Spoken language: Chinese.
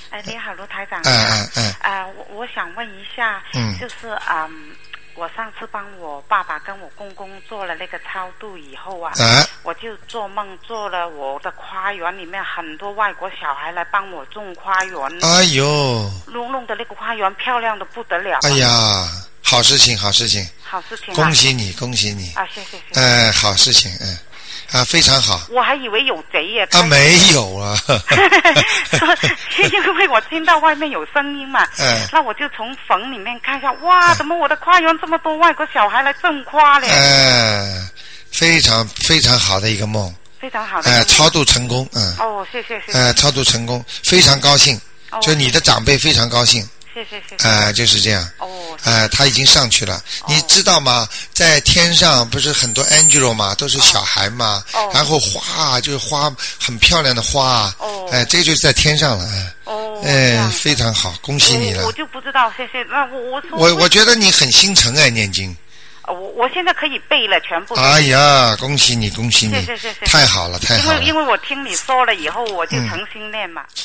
你好，卢台长。我想问一下，就是我上次帮我爸爸跟我公公做了那个超度以后我就做梦做了我的花园里面很多外国小孩来帮我种花园。 哎呦， 弄的那个花园漂亮的不得了。 哎呀，好事情，好事情， 好事情， 恭喜你，恭喜你。 谢谢。 好事情，非常好。 我还以为有贼耶。 没有啊。 因为我听到外面有声音嘛，那我就从坟里面看一下，哇，怎么我的花园这么多外国小孩来种花嘞？ 非常非常好的一个梦。 非常好的。 超度成功， 谢谢。 超度成功，非常高兴。就你的长辈非常高兴。 谢谢。 就是这样。他已经上去了。你知道吗？在天上不是很多 angel 嘛，都是小孩嘛。然后花就是花很漂亮的花。这就是在天上了。非常好，恭喜你了。 我就不知道，谢谢。那我觉得你很心诚念经。 我现在可以背了全部。 哎呀，恭喜你，恭喜你！ 谢谢。 太好了，太好了。 因为我听你说了以后，我就诚心念嘛。